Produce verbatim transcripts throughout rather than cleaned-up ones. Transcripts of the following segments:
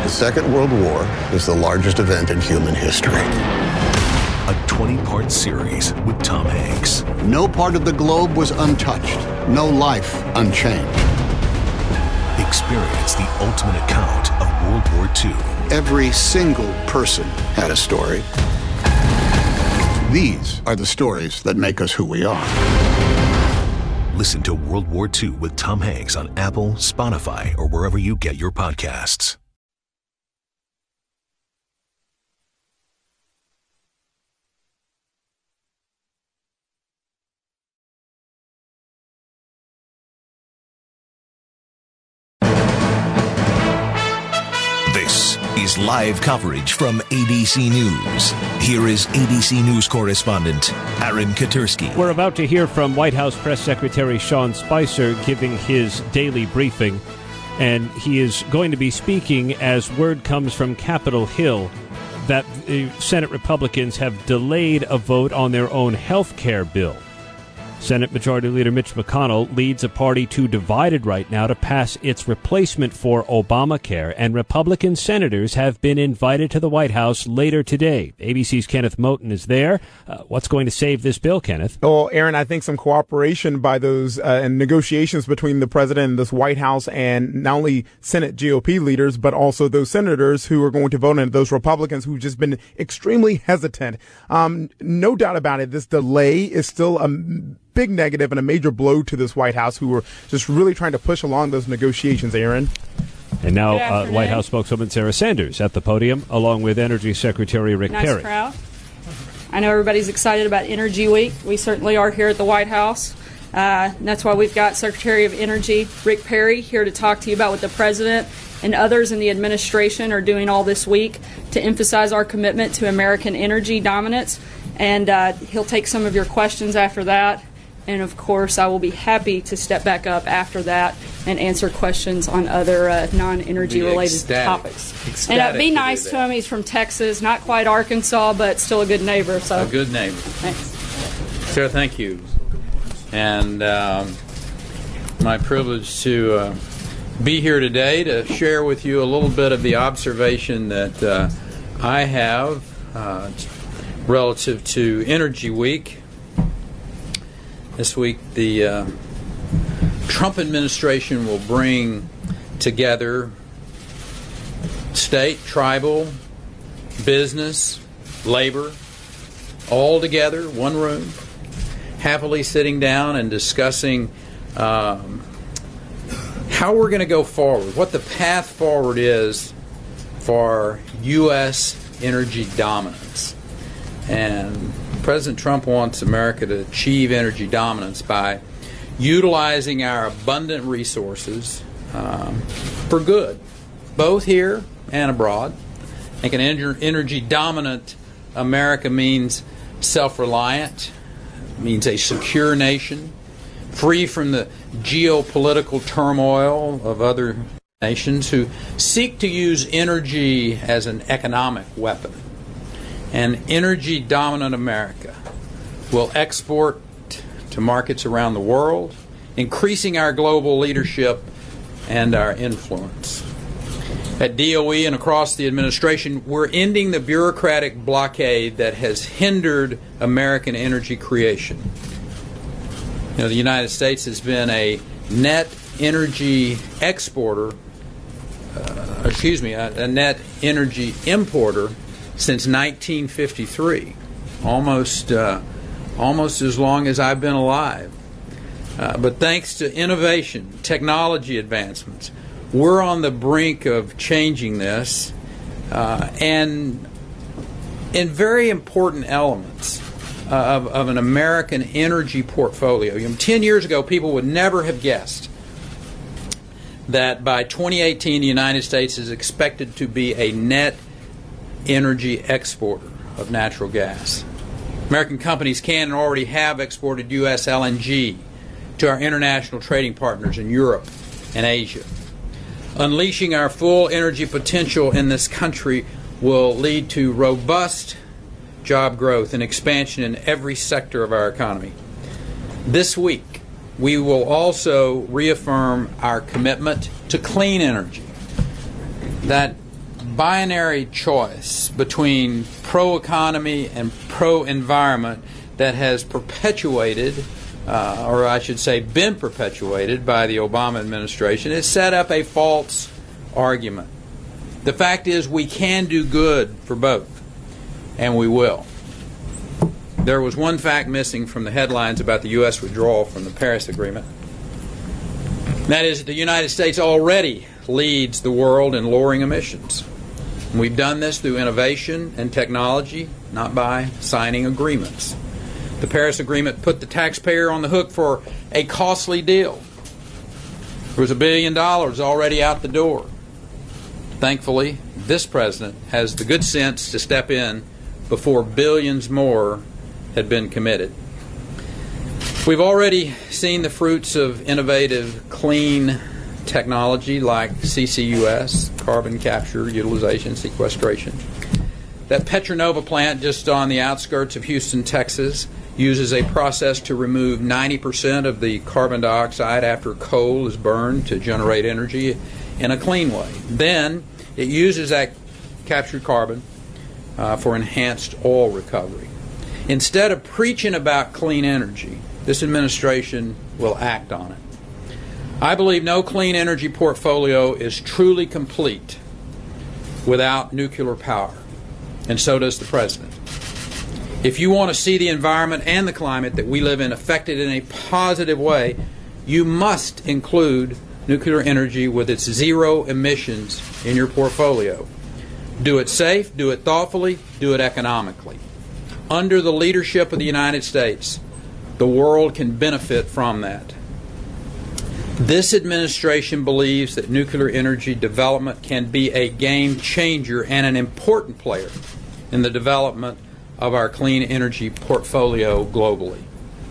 Second World War is the largest event in human history. A twenty-part series with Tom Hanks. No part of the globe was untouched. No life unchanged. Experience the ultimate account of World War Two. Every single person had a story. These are the stories that make us who we are. Listen to World War Two with Tom Hanks on Apple, Spotify, or wherever you get your podcasts. This is live coverage from A B C News. Here is A B C News correspondent Aaron Katersky. We're about to hear from White House Press Secretary Sean Spicer giving his daily briefing, and he is going to be speaking as word comes from Capitol Hill that the Senate Republicans have delayed a vote on their own health care bill. Senate Majority Leader Mitch McConnell leads a party too divided right now to pass its replacement for Obamacare, and Republican senators have been invited to the White House later today. A B C's Kenneth Moton is there. Uh, what's going to save this bill, Kenneth? Well, Aaron, I think some cooperation by those uh, and negotiations between the president and this White House and not only Senate G O P leaders, but also those senators who are going to vote and those Republicans who've just been extremely hesitant. Um, no doubt about it, this delay is still a big negative and a major blow to this White House, who were just really trying to push along those negotiations, Aaron. And now uh, White House spokeswoman Sarah Sanders at the podium, along with Energy Secretary Rick nice Perry. Crowd. I know everybody's excited about Energy Week. We certainly are here at the White House. Uh, and that's why we've got Secretary of Energy Rick Perry here to talk to you about what the president and others in the administration are doing all this week to emphasize our commitment to American energy dominance. And uh, he'll take some of your questions after that. And, of course, I will be happy to step back up after that and answer questions on other uh, non-energy-related ecstatic. topics. Ecstatic and uh, be to nice to him. He's from Texas, not quite Arkansas, but still a good neighbor. So a good neighbor. Thanks. Sarah, thank you. And um, my privilege to uh, be here today to share with you a little bit of the observation that uh, I have uh, relative to Energy Week. This week, the uh, Trump administration will bring together state, tribal, business, labor, all together, one room, happily sitting down and discussing um, how we're going to go forward, what the path forward is for U S energy dominance. And President Trump wants America to achieve energy dominance by utilizing our abundant resources um, for good, both here and abroad. I think an ener- energy dominant America means self-reliant, means a secure nation, free from the geopolitical turmoil of other nations who seek to use energy as an economic weapon. An energy-dominant America will export to markets around the world, increasing our global leadership and our influence. At D O E and across the administration, we're ending the bureaucratic blockade that has hindered American energy creation. You know, the United States has been a net energy exporter, uh, excuse me, a, a net energy importer since nineteen fifty-three, almost uh, almost as long as I've been alive. Uh, but thanks to innovation, technology advancements, we're on the brink of changing this, uh, and in very important elements uh, of, of an American energy portfolio. You know, ten years ago, people would never have guessed that by twenty eighteen, the United States is expected to be a net energy exporter of natural gas. American companies can and already have exported U S L N G to our international trading partners in Europe and Asia. Unleashing our full energy potential in this country will lead to robust job growth and expansion in every sector of our economy. This week, we will also reaffirm our commitment to clean energy. That binary choice between pro-economy and pro-environment that has perpetuated, uh, or I should say been perpetuated by the Obama administration, has set up a false argument. The fact is we can do good for both, and we will. There was one fact missing from the headlines about the U S withdrawal from the Paris Agreement. That is, the United States already leads the world in lowering emissions. We've done this through innovation and technology, not by signing agreements. The Paris Agreement put the taxpayer on the hook for a costly deal. There was a billion dollars already out the door. Thankfully, this president has the good sense to step in before billions more had been committed. We've already seen the fruits of innovative, clean technology like C C U S, carbon capture, utilization, sequestration. That Petronova plant just on the outskirts of Houston, Texas, uses a process to remove ninety percent of the carbon dioxide after coal is burned to generate energy in a clean way. Then it uses that captured carbon uh, for enhanced oil recovery. Instead of preaching about clean energy, this administration will act on it. I believe no clean energy portfolio is truly complete without nuclear power, and so does the president. If you want to see the environment and the climate that we live in affected in a positive way, you must include nuclear energy with its zero emissions in your portfolio. Do it safe, do it thoughtfully, do it economically. Under the leadership of the United States, the world can benefit from that. This administration believes that nuclear energy development can be a game changer and an important player in the development of our clean energy portfolio globally.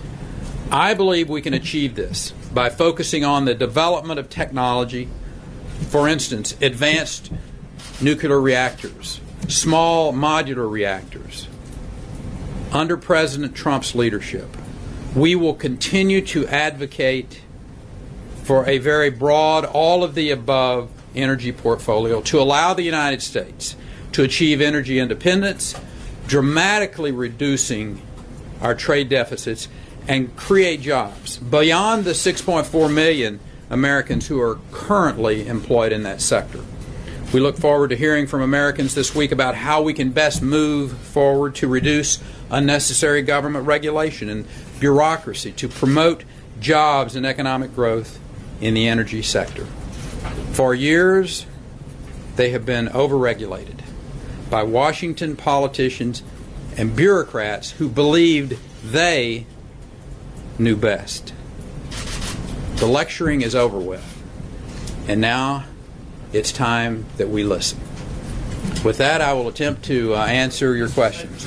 I believe we can achieve this by focusing on the development of technology, for instance, advanced nuclear reactors, small modular reactors. Under President Trump's leadership, we will continue to advocate for a very broad, all-of-the-above energy portfolio to allow the United States to achieve energy independence, dramatically reducing our trade deficits, and create jobs beyond the six point four million Americans who are currently employed in that sector. We look forward to hearing from Americans this week about how we can best move forward to reduce unnecessary government regulation and bureaucracy to promote jobs and economic growth in the energy sector. For years, they have been overregulated by Washington politicians and bureaucrats who believed they knew best. The lecturing is over with, and now it's time that we listen. With that, I will attempt to uh, answer your questions.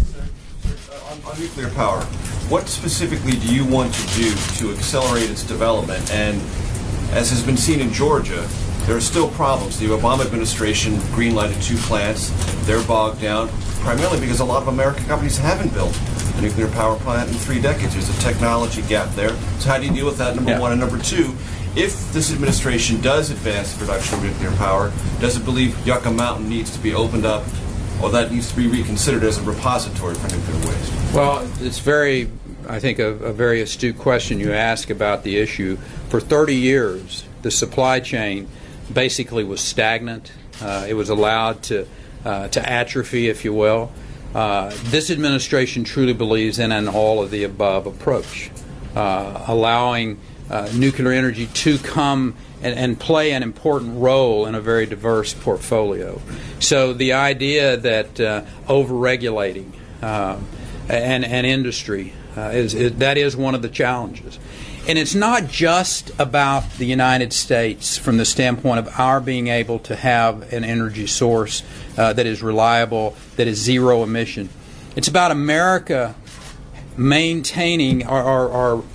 On, on nuclear power, what specifically do you want to do to accelerate its development? And as has been seen in Georgia, there are still problems. The Obama administration green-lighted two plants. They're bogged down, primarily because a lot of American companies haven't built a nuclear power plant in three decades. There's a technology gap there. So how do you deal with that, number yeah. one? And number two, if this administration does advance the production of nuclear power, does it believe Yucca Mountain needs to be opened up, or that needs to be reconsidered as a repository for nuclear waste? Well, it's very, I think, a, a very astute question you ask about the issue. For thirty years, the supply chain basically was stagnant. Uh, it was allowed to uh, to atrophy, if you will. Uh, this administration truly believes in an all-of-the-above approach, uh, allowing uh, nuclear energy to come and, and play an important role in a very diverse portfolio. So the idea that uh, over-regulating uh, and, and industry, uh, is, is that is one of the challenges. And it's not just about the United States from the standpoint of our being able to have an energy source uh, that is reliable, that is zero emission. It's about America maintaining or, or, or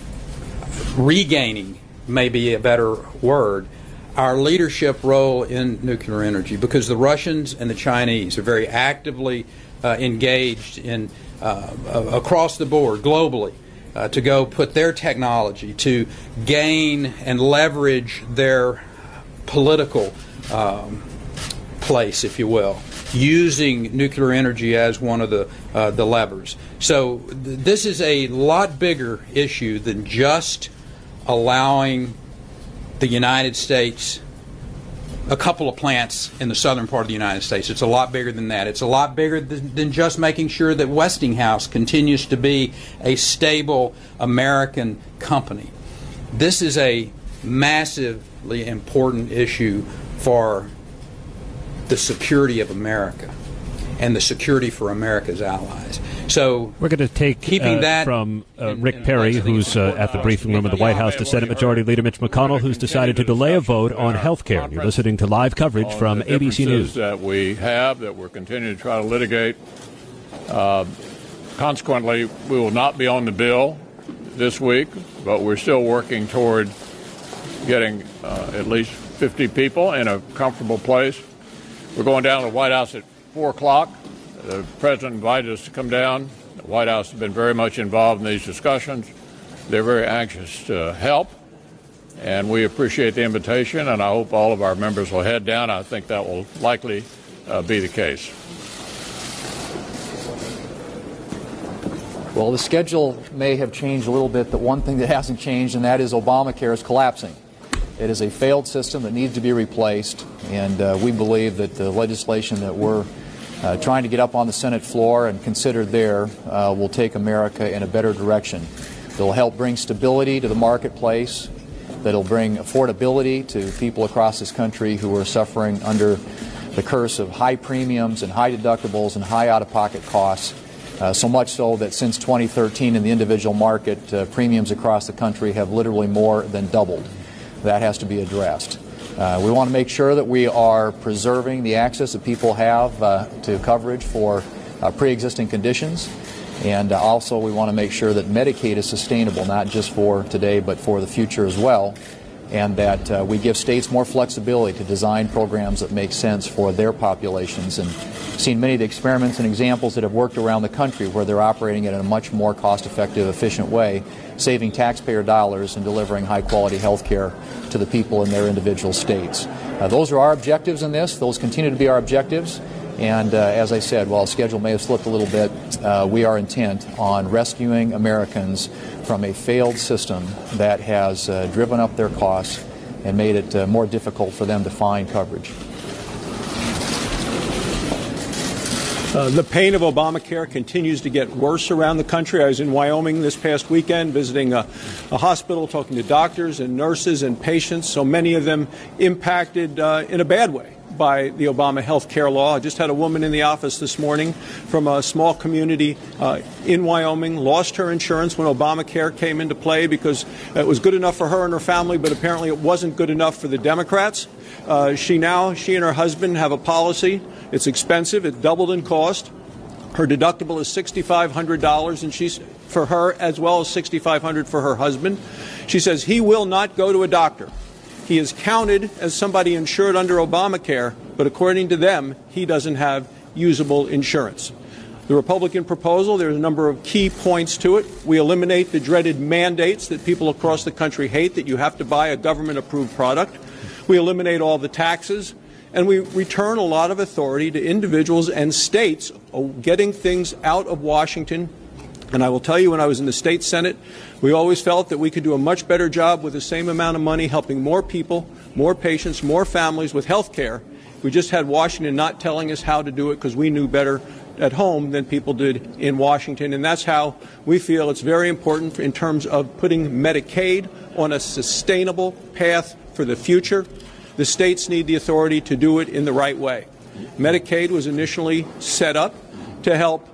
regaining, maybe a better word, our leadership role in nuclear energy, because the Russians and the Chinese are very actively uh, engaged in uh, across the board globally. Uh, to go put their technology to gain and leverage their political um, place, if you will, using nuclear energy as one of the uh, the levers. So th- this is a lot bigger issue than just allowing the United States a couple of plants in the southern part of the United States. It's a lot bigger than that. It's a lot bigger than, than just making sure that Westinghouse continues to be a stable American company. This is a massively important issue for the security of America and the security for America's allies. So we're going to take keeping uh, that from uh, in, Rick in Perry, place, who's uh, at the briefing room of the White House, to Senate Majority Leader Mitch McConnell, who's decided to delay a vote on health care. You're listening to live coverage from A B C News. That we have, that we're continuing to try to litigate. Uh, consequently, we will not be on the bill this week, but we're still working toward getting uh, at least fifty people in a comfortable place. We're going down to the White House at four o'clock. The President invited us to come down. The White House has been very much involved in these discussions. They're very anxious to help, and we appreciate the invitation, and I hope all of our members will head down. I think that will likely uh, be the case. Well, the schedule may have changed a little bit, but one thing that hasn't changed, and that is Obamacare is collapsing. It is a failed system that needs to be replaced, and uh, we believe that the legislation that we're uh, trying to get up on the Senate floor and considered there uh, will take America in a better direction. It will help bring stability to the marketplace, that will bring affordability to people across this country who are suffering under the curse of high premiums and high deductibles and high out-of-pocket costs. Uh, so much so that since twenty thirteen in the individual market, uh, premiums across the country have literally more than doubled. That has to be addressed. Uh, we want to make sure that we are preserving the access that people have uh, to coverage for uh, pre-existing conditions. And uh, also we want to make sure that Medicaid is sustainable, not just for today, but for the future as well. And that uh, we give states more flexibility to design programs that make sense for their populations. And seen many of the experiments and examples that have worked around the country where they're operating it in a much more cost-effective, efficient way, saving taxpayer dollars and delivering high-quality health care to the people in their individual states. Uh, those are our objectives in this. Those continue to be our objectives. And uh, as I said, while the schedule may have slipped a little bit, uh, we are intent on rescuing Americans from a failed system that has uh, driven up their costs and made it uh, more difficult for them to find coverage. Uh, the pain of Obamacare continues to get worse around the country. I was in Wyoming this past weekend visiting a, a hospital, talking to doctors and nurses and patients, so many of them impacted uh, in a bad way by the Obama health care law. I just had a woman in the office this morning from a small community uh, in Wyoming, lost her insurance when Obamacare came into play because it was good enough for her and her family, but apparently it wasn't good enough for the Democrats. Uh, she now, she and her husband have a policy. It's expensive. It doubled in cost. Her deductible is six thousand five hundred dollars, and she's for her as well as six thousand five hundred dollars for her husband. She says he will not go to a doctor. He is counted as somebody insured under Obamacare, but according to them, he doesn't have usable insurance. The Republican proposal, there's a number of key points to it. We eliminate the dreaded mandates that people across the country hate, that you have to buy a government-approved product. We eliminate all the taxes, and we return a lot of authority to individuals and states getting things out of Washington. And I will tell you, when I was in the state Senate, we always felt that we could do a much better job with the same amount of money helping more people, more patients, more families with health care. We just had Washington not telling us how to do it because we knew better at home than people did in Washington. And that's how we feel it's very important in terms of putting Medicaid on a sustainable path for the future. The states need the authority to do it in the right way. Medicaid was initially set up to help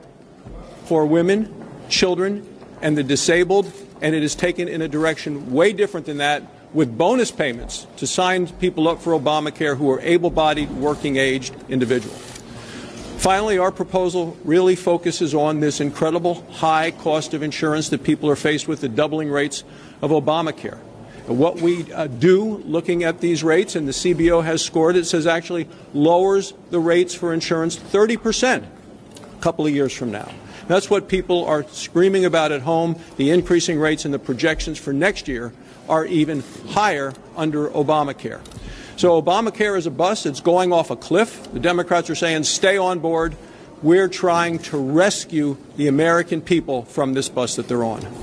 for women, children, and the disabled, and it is taken in a direction way different than that, with bonus payments to sign people up for Obamacare who are able-bodied, working-aged individuals. Finally, our proposal really focuses on this incredible high cost of insurance that people are faced with, the doubling rates of Obamacare. And what we uh, do looking at these rates, and the C B O has scored it, says actually lowers the rates for insurance thirty percent a couple of years from now. That's what people are screaming about at home. The increasing rates and the projections for next year are even higher under Obamacare. So Obamacare is a bust. It's going off a cliff. The Democrats are saying stay on board. We're trying to rescue the American people from this bus that they're on.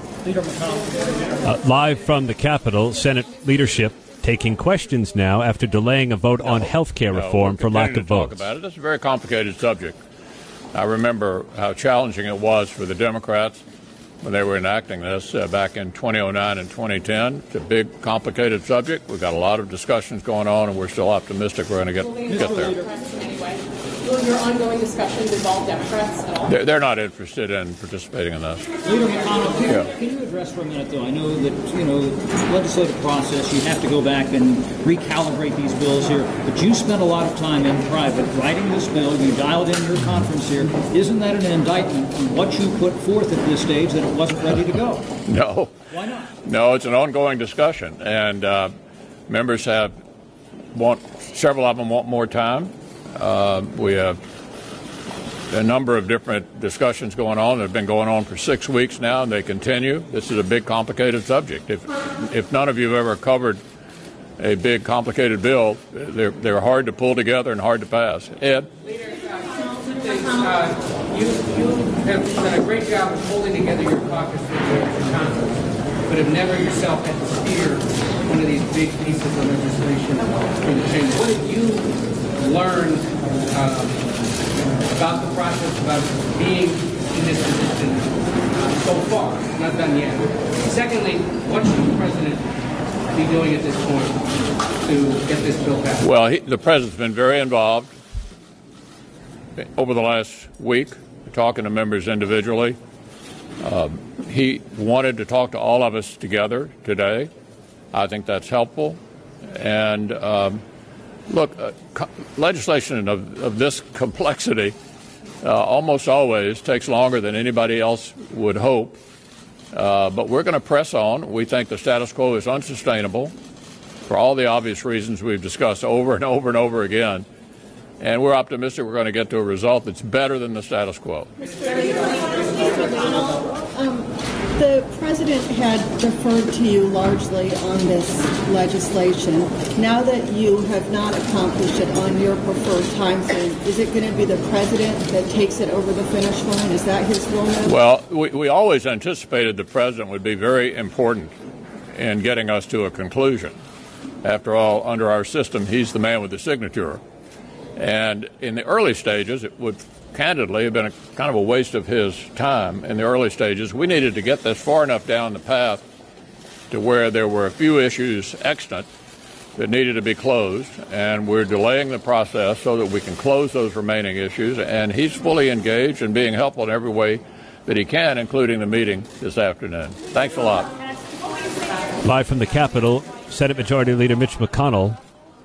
Uh, live from the Capitol, Senate leadership taking questions now after delaying a vote on health care reform no, for lack of to talk votes. About it. It's a very complicated subject. I remember how challenging it was for the Democrats when they were enacting this uh, back in twenty oh nine and twenty ten. It's a big, complicated subject. We've got a lot of discussions going on, and we're still optimistic we're going to get get there. Will your ongoing discussions involve Democrats at all? They're, they're not interested in participating in this. Leader McConnell, can, yeah. can you address for a minute, though? I know that, you know, legislative process, you have to go back and recalibrate these bills here, but you spent a lot of time in private writing this bill. You dialed in your conference here. Isn't that an indictment on what you put forth at this stage that it wasn't ready to go? No. Why not? No, it's an ongoing discussion, and uh, members have want several of them want more time. Uh, we have a number of different discussions going on that have been going on for six weeks now, and they continue. This is a big, complicated subject. If if none of you have ever covered a big, complicated bill, they're they're hard to pull together and hard to pass. Ed? Leader, uh, you, you have done a great job of holding together your caucus for the Congress, but have never yourself had to steer one of these big pieces of legislation in the Chamber. What have you learned um, about the process, about being in this position uh, so far? Not done yet. Secondly, what should the president be doing at this point to get this bill passed? Well, he, the president's been very involved over the last week, talking to members individually. Um, he wanted to talk to all of us together today. I think that's helpful. And um, look, uh, co- legislation of, of this complexity uh, almost always takes longer than anybody else would hope. Uh, but we're going to press on. We think the status quo is unsustainable for all the obvious reasons we've discussed over and over and over again. And we're optimistic we're going to get to a result that's better than the status quo. Um, the president had deferred to you largely on this legislation. Now that you have not accomplished it on your preferred time frame, is it going to be the president that takes it over the finish line? Is that his role now? Well, we, we always anticipated the president would be very important in getting us to a conclusion. After all, under our system, he's the man with the signature. And in the early stages, it would candidly have been a kind of a waste of his time in the early stages. We needed to get this far enough down the path to where there were a few issues extant that needed to be closed, and we're delaying the process so that we can close those remaining issues. And he's fully engaged and being helpful in every way that he can, including the meeting this afternoon. Thanks a lot. Live from the Capitol, Senate Majority Leader Mitch McConnell.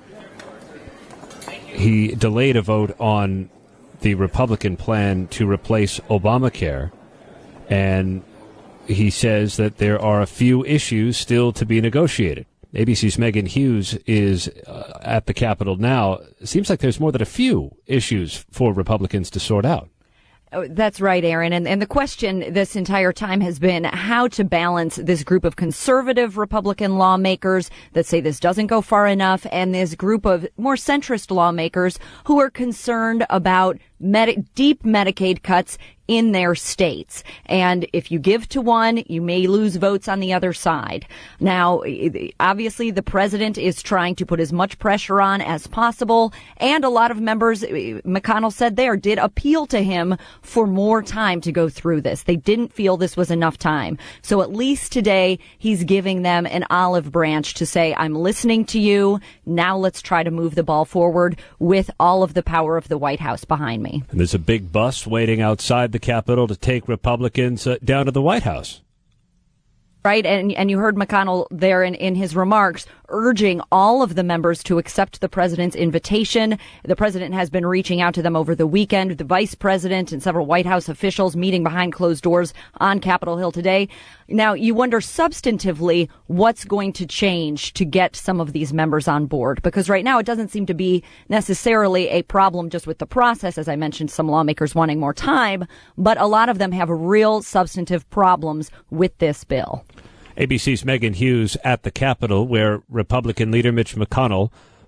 He delayed a vote on the Republican plan to replace Obamacare, and he says that there are a few issues still to be negotiated. A B C's Megan Hughes is uh, at the Capitol now. It seems like there's more than a few issues for Republicans to sort out. Oh, that's right, Aaron. And, and the question this entire time has been how to balance this group of conservative Republican lawmakers that say this doesn't go far enough and this group of more centrist lawmakers who are concerned about Medi- deep Medicaid cuts in their states. And if you give to one, you may lose votes on the other side. Now, obviously, the president is trying to put as much pressure on as possible. And a lot of members, McConnell said there, did appeal to him for more time to go through this. They didn't feel this was enough time. So at least today, he's giving them an olive branch to say, I'm listening to you. Now let's try to move the ball forward with all of the power of the White House behind me. And there's a big bus waiting outside the Capitol to take Republicans uh, down to the White House. Right. And and you heard McConnell there in, in his remarks urging all of the members to accept the president's invitation. The president has been reaching out to them over the weekend. The vice president and several White House officials meeting behind closed doors on Capitol Hill today. Now, you wonder substantively what's going to change to get some of these members on board, because right now it doesn't seem to be necessarily a problem just with the process. As I mentioned, some lawmakers wanting more time, but a lot of them have real substantive problems with this bill. A B C's Megan Hughes at the Capitol, where Republican leader Mitch McConnell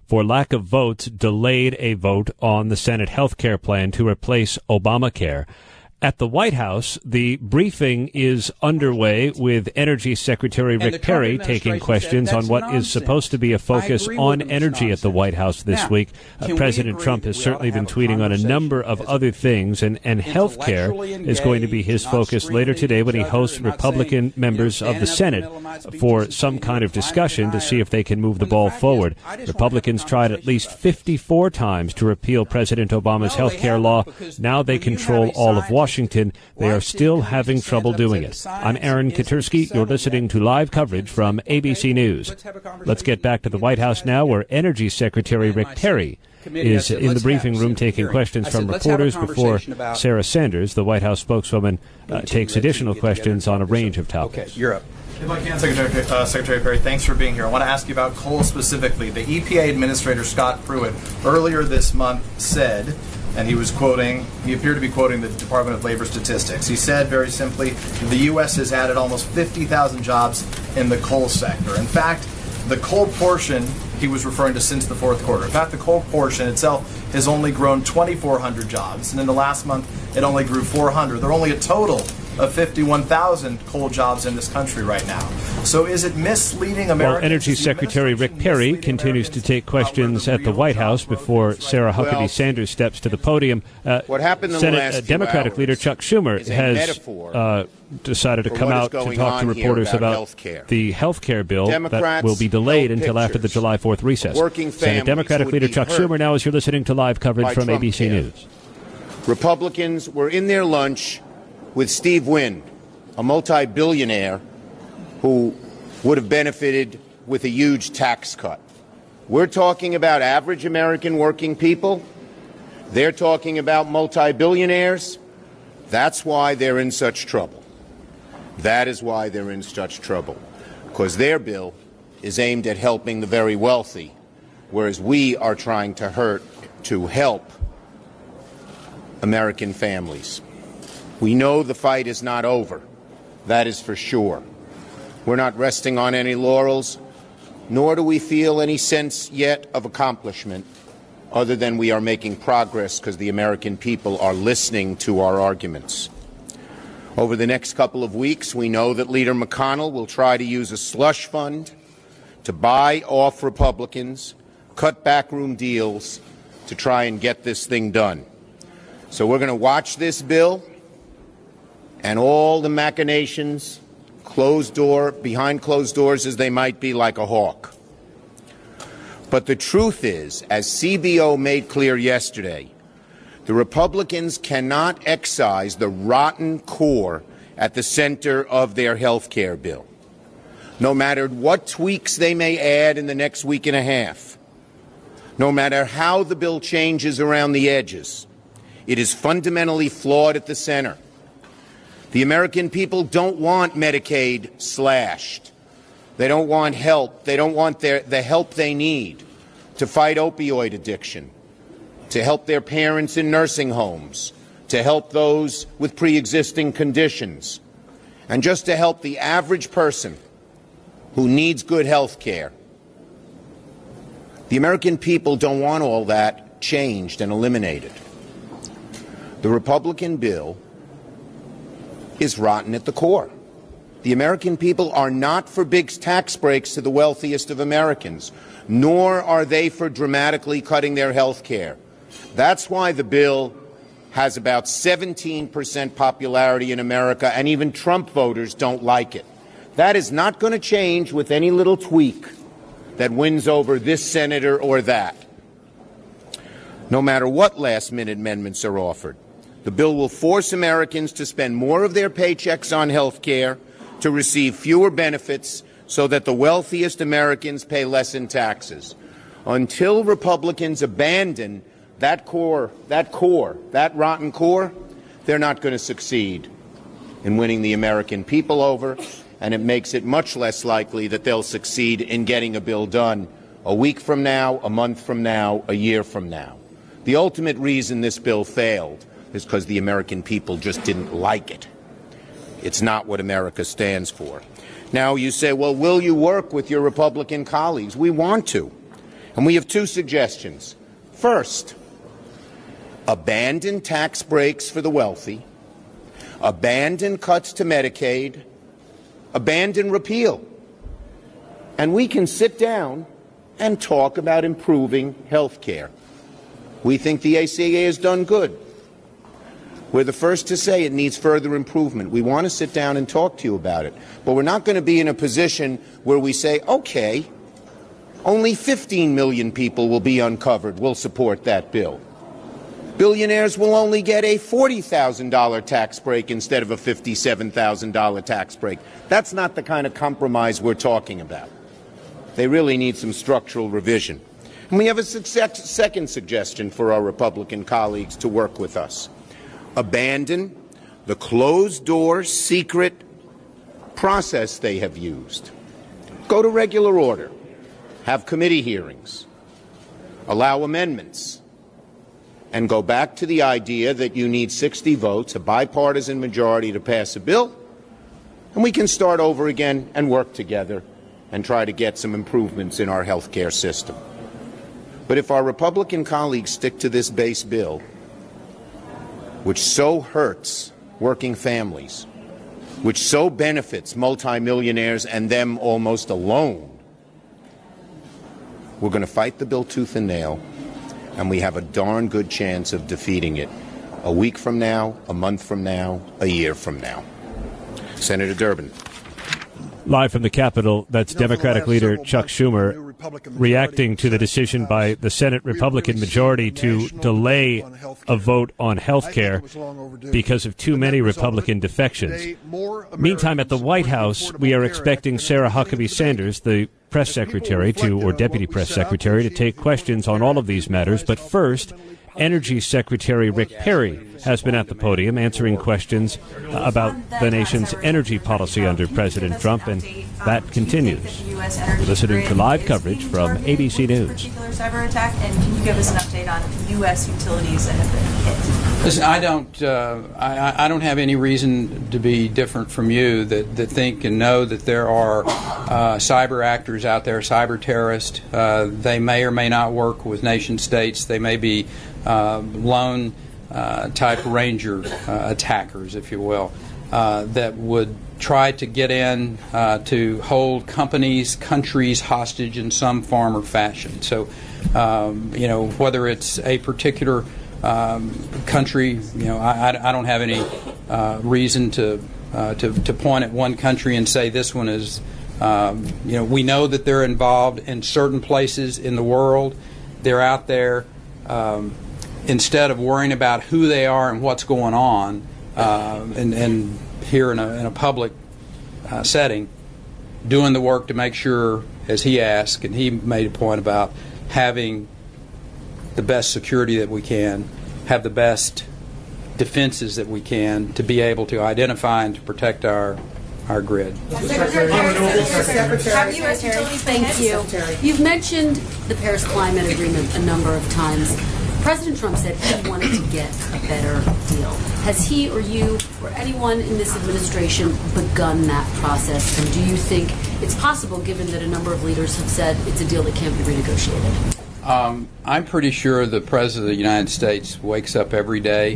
for lack of votes, delayed a vote on the Senate health care plan to replace Obamacare. At the White House, the briefing is underway with Energy Secretary Rick Perry taking questions on what is supposed to be a focus on energy at the White House this week. Uh, President Trump has certainly been tweeting on a number of other things, and, and health care is going to be his focus later today when he hosts Republican members of the Senate for some kind of discussion to see if they can move the ball forward. Republicans tried at least fifty-four times to repeal President Obama's health care law. Now they control all of Washington. Washington, they are still having trouble doing it. I'm Aaron Katursky. You're listening to live coverage from A B C News. Let's get back to the White House now, where Energy Secretary Rick Perry is in the briefing room taking questions from reporters before Sarah Sanders, the White House spokeswoman, uh, takes additional questions on a range of topics. Okay, you're up. If I can, Secretary, uh, Secretary Perry, thanks for being here. I want to ask you about coal specifically. The E P A Administrator Scott Pruitt earlier this month said, and he was quoting, he appeared to be quoting the Department of Labor statistics. He said very simply, the U S has added almost fifty thousand jobs in the coal sector. In fact, the coal portion he was referring to since the fourth quarter. In fact, the coal portion itself has only grown twenty-four hundred jobs, and in the last month it only grew four hundred. There are only a total of fifty-one thousand coal jobs in this country right now. So is it misleading Americans? Well, Energy Secretary Rick Perry continues to take questions at the White House before Sarah Huckabee well, Sanders steps to the podium. Uh, what happened in Senate the last uh, Democratic leader Chuck Schumer has uh, decided to come out to talk to reporters about, about the health care bill Democrats, that will be delayed no until after the July fourth recess. Senate Democratic leader Chuck Schumer now as you're listening to live coverage from Trump A B C care. News. Republicans were in their lunch with Steve Wynn, a multi-billionaire who would have benefited with a huge tax cut. We're talking about average American working people. They're talking about multi-billionaires. That's why they're in such trouble. That is why they're in such trouble, because their bill is aimed at helping the very wealthy, whereas we are trying to hurt, to help American families. We know the fight is not over. That is for sure. We're not resting on any laurels, nor do we feel any sense yet of accomplishment, other than we are making progress because the American people are listening to our arguments. Over the next couple of weeks, we know that Leader McConnell will try to use a slush fund to buy off Republicans, cut backroom deals to try and get this thing done. So we're going to watch this bill and all the machinations, closed door, behind closed doors as they might be, like a hawk. But the truth is, as C B O made clear yesterday, the Republicans cannot excise the rotten core at the center of their health care bill. No matter what tweaks they may add in the next week and a half, no matter how the bill changes around the edges, it is fundamentally flawed at the center. The American people don't want Medicaid slashed. They don't want help. They don't want their, the help they need to fight opioid addiction, to help their parents in nursing homes, to help those with pre-existing conditions, and just to help the average person who needs good health care. The American people don't want all that changed and eliminated. The Republican bill is rotten at the core. The American people are not for big tax breaks to the wealthiest of Americans, nor are they for dramatically cutting their health care. That's why the bill has about seventeen percent popularity in America, and even Trump voters don't like it. That is not going to change with any little tweak that wins over this senator or that. No matter what last-minute amendments are offered, the bill will force Americans to spend more of their paychecks on health care, to receive fewer benefits, so that the wealthiest Americans pay less in taxes. Until Republicans abandon that core, that core, that rotten core, they're not going to succeed in winning the American people over, and it makes it much less likely that they'll succeed in getting a bill done a week from now, a month from now, a year from now. The ultimate reason this bill failed is because the American people just didn't like it. It's not what America stands for. Now you say, well, will you work with your Republican colleagues? We want to. And we have two suggestions. First, abandon tax breaks for the wealthy, abandon cuts to Medicaid, abandon repeal. And we can sit down and talk about improving health care. We think the A C A has done good. We're the first to say it needs further improvement. We want to sit down and talk to you about it. But we're not going to be in a position where we say, okay, only fifteen million people will be uncovered. We'll support that bill. Billionaires will only get a forty thousand dollar tax break instead of a fifty-seven thousand dollar tax break. That's not the kind of compromise we're talking about. They really need some structural revision. And we have a success, second suggestion for our Republican colleagues to work with us. Abandon the closed-door, secret process they have used. Go to regular order. Have committee hearings. Allow amendments. And go back to the idea that you need sixty votes, a bipartisan majority, to pass a bill, and we can start over again and work together and try to get some improvements in our health care system. But if our Republican colleagues stick to this base bill, which so hurts working families, which so benefits multimillionaires and them almost alone, we're going to fight the bill tooth and nail, and we have a darn good chance of defeating it a week from now, a month from now, a year from now. Senator Durbin. Live from the Capitol, that's Democratic leader Chuck Schumer reacting to the decision by the Senate Republican majority to delay a vote on health care because of too many Republican defections. Meantime, at the White House, we are expecting Sarah Huckabee Sanders, the press secretary to, or deputy press secretary, to take questions on all of these matters. But first, Energy Secretary Rick Perry has been at the podium answering questions about the nation's energy policy under President Trump, and that continues. You're listening to live coverage from A B C News. Particular cyber attack, and can you give us an update on U S utilities that have been hit? Listen, I don't. Uh, I, I don't have any reason to be different from you that, that think and know that there are uh, cyber actors out there, cyber terrorists. Uh, they may or may not work with nation states. They may be uh, lone uh, type ranger uh, attackers, if you will, uh, that would try to get in uh, to hold companies, countries hostage in some form or fashion. So, um, you know, whether it's a particular um, country, you know, I, I don't have any uh, reason to, uh, to to point at one country and say this one is, um, you know, we know that they're involved in certain places in the world. They're out there. Um, instead of worrying about who they are and what's going on, uh, and, and here in a, in a public uh, setting, doing the work to make sure, as he asked, and he made a point about having the best security that we can, have the best defenses that we can to be able to identify and to protect our our grid. Secretary, Secretary, U S utilities, thank you. You've mentioned the Paris Climate Agreement a number of times. President Trump said he wanted to get a better deal. Has he or you or anyone in this administration begun that process? And do you think it's possible, given that a number of leaders have said it's a deal that can't be renegotiated? Um, I'm pretty sure the President of the United States wakes up every day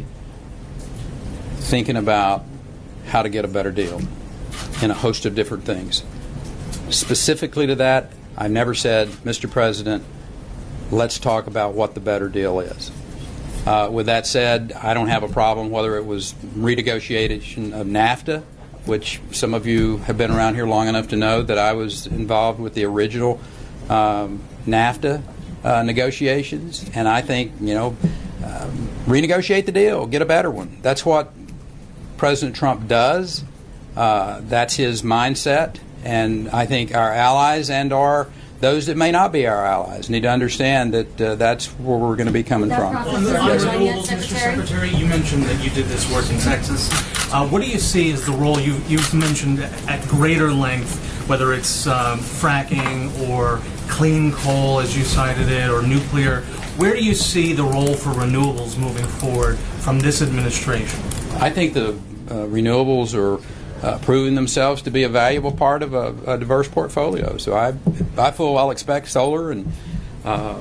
thinking about how to get a better deal in a host of different things. Specifically to that, I've never said, Mister President, let's talk about what the better deal is. Uh, with that said, I don't have a problem whether it was renegotiation of NAFTA, which some of you have been around here long enough to know that I was involved with the original um, NAFTA uh, negotiations, and I think, you know, um, renegotiate the deal, get a better one. That's what President Trump does. Uh, that's his mindset, and I think our allies and our those that may not be our allies need to understand that uh, that's where we're going to be coming from. On the renewables, Mister Secretary, you mentioned that you did this work in Texas. Uh, what do you see as the role you, you've mentioned at greater length, whether it's um, fracking or clean coal, as you cited it, or nuclear? Where do you see the role for renewables moving forward from this administration? I think the uh, renewables are Uh, proving themselves to be a valuable part of a, a diverse portfolio. So I, I full well expect solar and uh,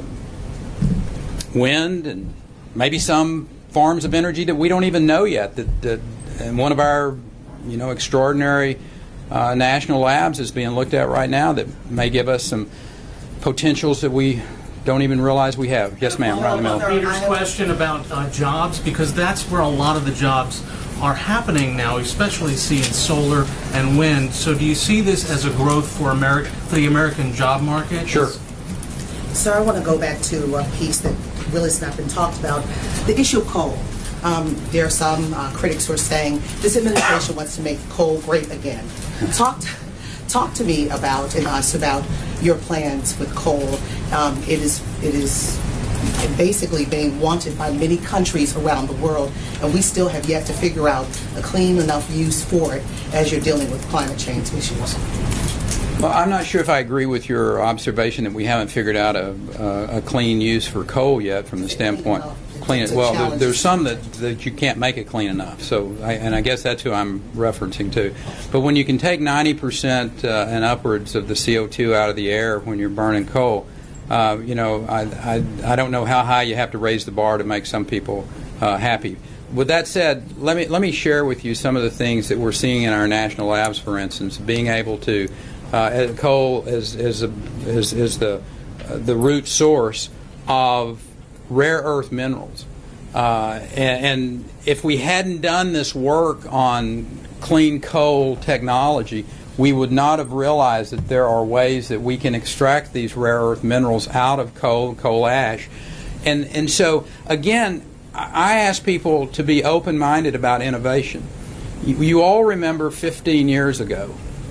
wind, and maybe some forms of energy that we don't even know yet. That, that and one of our, you know, extraordinary uh, national labs is being looked at right now that may give us some potentials that we don't even realize we have. Yes, ma'am. Right in the middle. Peter's question about uh, jobs, because that's where a lot of the jobs are happening now, especially see in solar and wind. So do you see this as a growth for America, for the American job market? Sure. Sir, I want to go back to a piece that really has not been talked about, the issue of coal. Um, there are some uh, critics who are saying this administration wants to make coal great again. Talk to, talk to me about and us about your plans with coal. Um, it is it is basically being wanted by many countries around the world, and we still have yet to figure out a clean enough use for it as you're dealing with climate change issues. Well, I'm not sure if I agree with your observation that we haven't figured out a, a, a clean use for coal yet from the standpoint clean it. Well, there, there's some that, that you can't make it clean enough. So, I, and I guess that's who I'm referencing to. But when you can take ninety percent uh, and upwards of the C O two out of the air when you're burning coal, uh, you know, I, I, I don't know how high you have to raise the bar to make some people uh, happy. With that said, let me let me share with you some of the things that we're seeing in our national labs. For instance, being able to uh, coal is is, a, is is the uh, the root source of rare earth minerals, uh, and, and if we hadn't done this work on clean coal technology, we would not have realized that there are ways that we can extract these rare earth minerals out of coal, coal ash, and and so again, I ask people to be open-minded about innovation. You, you all remember fifteen years ago,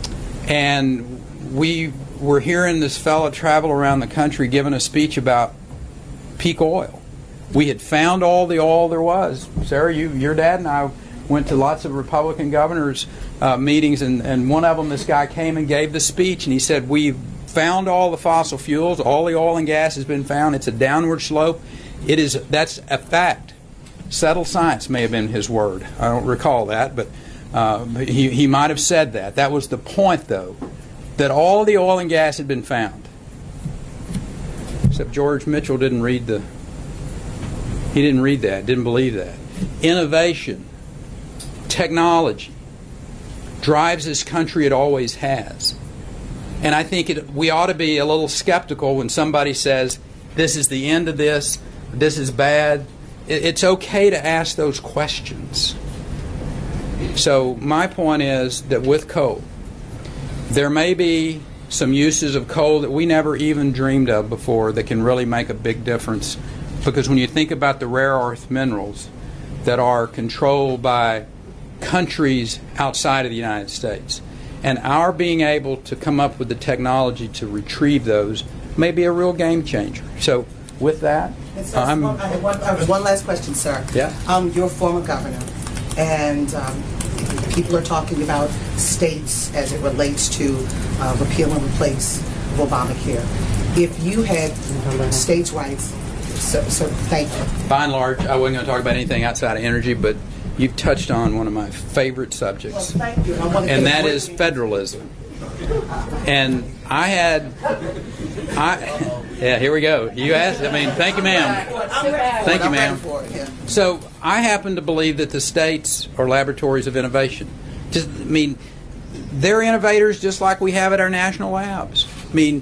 and we were hearing this fellow travel around the country giving a speech about peak oil. We had found all the oil there was. Sarah, you, your dad and I went to lots of Republican governors' uh, meetings, and, and one of them, this guy came and gave the speech, and he said, we've found all the fossil fuels, all the oil and gas has been found, it's a downward slope. It is, that's a fact. Settled science may have been his word. I don't recall that, but uh, he, he might have said that. That was the point, though, that all the oil and gas had been found. Except George Mitchell didn't read the, he didn't read that, didn't believe that. Innovation, technology, drives this country, it always has. And I think it, we ought to be a little skeptical when somebody says, this is the end of this, this is bad. It, it's okay to ask those questions. So my point is that with coal, there may be some uses of coal that we never even dreamed of before that can really make a big difference. Because when you think about the rare earth minerals that are controlled by countries outside of the United States, and our being able to come up with the technology to retrieve those may be a real game changer. So with that, Sir, I'm... One, I have one, I have one last question, sir. Yeah. Um, you're a former governor, and um, people are talking about states as it relates to uh, repeal and replace Obamacare. If you had states' rights, so, so thank you. By and large, I wasn't going to talk about anything outside of energy, but you've touched on one of my favorite subjects, well, thank you. And that is federalism. And I had, I, yeah, here we go. You asked, I mean, thank you, ma'am. Thank you, ma'am. So I happen to believe that the states are laboratories of innovation. Just, I mean, they're innovators just like we have at our national labs. I mean,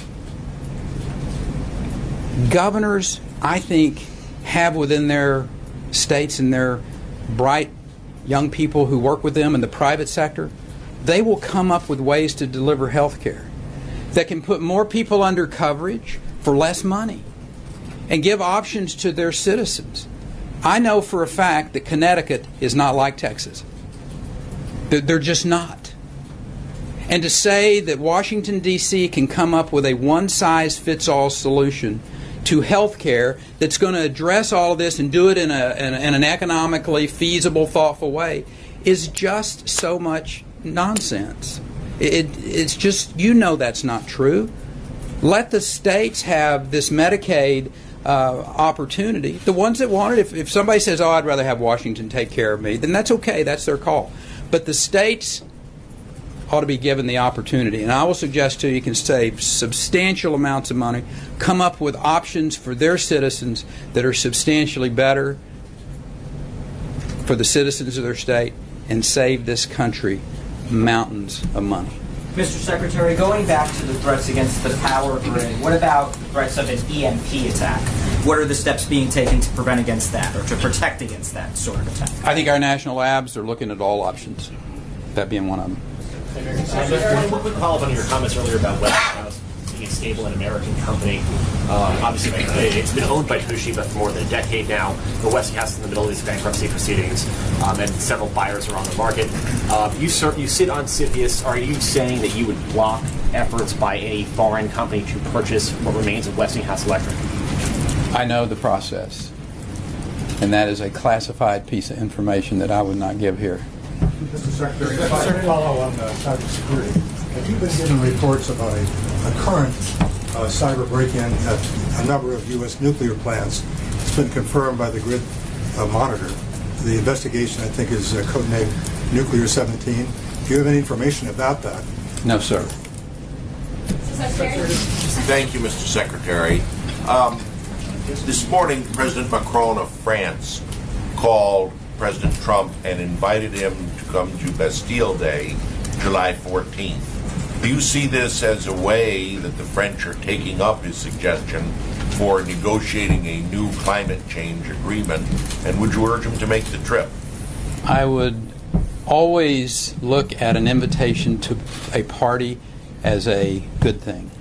governors, I think, have within their states and their bright young people who work with them in the private sector, they will come up with ways to deliver health care that can put more people under coverage for less money and give options to their citizens. I know for a fact that Connecticut is not like Texas. They're just not. And to say that Washington, D C can come up with a one-size-fits-all solution to health care that's going to address all of this and do it in, a, in, a, in an economically feasible, thoughtful way is just so much nonsense. It, it's just, you know that's not true. Let the states have this Medicaid uh, opportunity. The ones that want it, if, if somebody says, oh, I'd rather have Washington take care of me, then that's okay. That's their call. But the states ought to be given the opportunity. And I will suggest to you, you can save substantial amounts of money, come up with options for their citizens that are substantially better for the citizens of their state, and save this country mountains of money. Mister Secretary, going back to the threats against the power grid, what about threats of an E M P attack? What are the steps being taken to prevent against that, or to protect against that sort of attack? I think our national labs are looking at all options, that being one of them. One quick follow-up on your comments earlier about Westinghouse being a stable and American company. Um, obviously, it's been owned by Toshiba for more than a decade now. The Westinghouse is in the middle of these bankruptcy proceedings, um, and several buyers are on the market. Uh, you, sir, you sit on CFIUS. Are you saying that you would block efforts by any foreign company to purchase what remains of Westinghouse Electric? I know the process, and that is a classified piece of information that I would not give here. Mister Secretary, if I could follow on uh, cybersecurity. Have you been getting reports about a, a current uh, cyber break-in at a number of U S nuclear plants? It's been confirmed by the Grid uh, Monitor. The investigation, I think, is uh, codenamed Nuclear seventeen. Do you have any information about that? No, sir. Thank you, Mister Secretary. Um, this morning, President Macron of France called President Trump and invited him to come to Bastille Day, July fourteenth. Do you see this as a way that the French are taking up his suggestion for negotiating a new climate change agreement? And would you urge him to make the trip? I would always look at an invitation to a party as a good thing.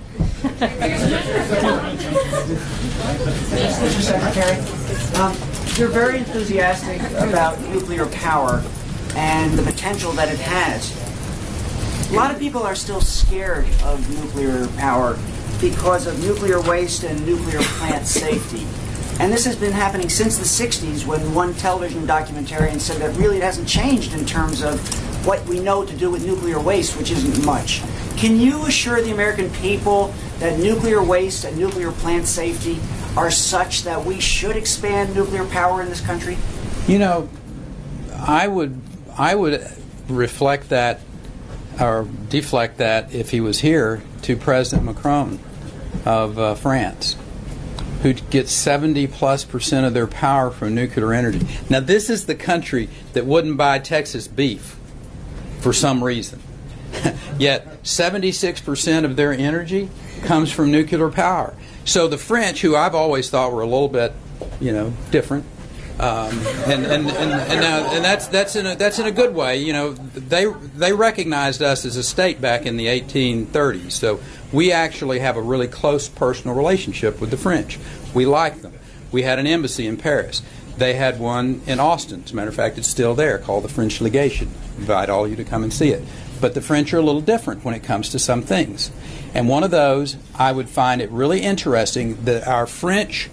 Mister Secretary, um, you're very enthusiastic about nuclear power and the potential that it has. A lot of people are still scared of nuclear power because of nuclear waste and nuclear plant safety. And this has been happening since the sixties, when one television documentarian said that really it hasn't changed in terms of what we know to do with nuclear waste, which isn't much. Can you assure the American people that nuclear waste and nuclear plant safety are such that we should expand nuclear power in this country? You know, I would I would reflect that or deflect that, if he was here, to President Macron of uh, France, who gets seventy plus percent of their power from nuclear energy. Now, this is the country that wouldn't buy Texas beef for some reason. Yet seventy-six percent of their energy comes from nuclear power. So the French, who I've always thought were a little bit, you know, different, um, and, and, and, and now and that's that's in a that's in a good way. You know, they they recognized us as a state back in the eighteen thirties. So we actually have a really close personal relationship with the French. We like them. We had an embassy in Paris. They had one in Austin. As a matter of fact, it's still there, called the French Legation. Invite all you to come and see it. But the French are a little different when it comes to some things. And one of those, I would find it really interesting that our French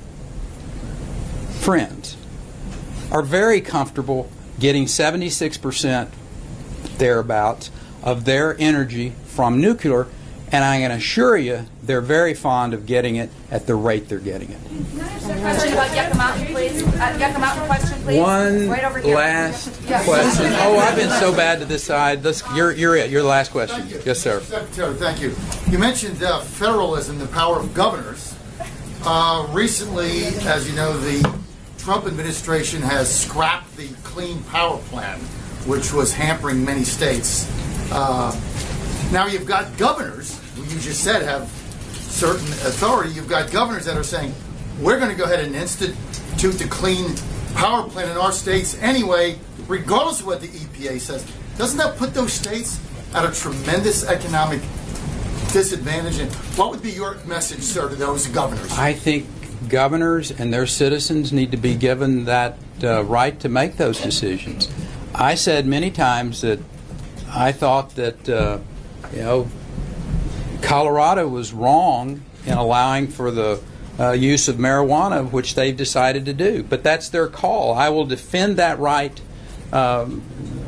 friends are very comfortable getting seventy-six percent thereabouts of their energy from nuclear, and I can assure you they're very fond of getting it at the rate they're getting it. Can I ask a question about Yucca Mountain, please? Uh, Yucca Mountain question, please. One right over here. last Yeah. question. Oh, I've been so bad to this side. Let's, you're, you're it. You're the last question. Yes, sir. Secretary, thank you. You mentioned uh, federalism, the power of governors. Uh, recently, as you know, the Trump administration has scrapped the Clean Power Plan, which was hampering many states. Uh, now you've got governors, who you just said have certain authority. You've got governors that are saying, we're going to go ahead and institute the Clean Power Plan in our states anyway, regardless of what the E P A says. Doesn't that put those states at a tremendous economic disadvantage? And what would be your message, sir, to those governors? I think governors and their citizens need to be given that uh, right to make those decisions. I said many times that I thought that, uh, you know, Colorado was wrong in allowing for the uh, use of marijuana, which they've decided to do. But that's their call. I will defend that right um,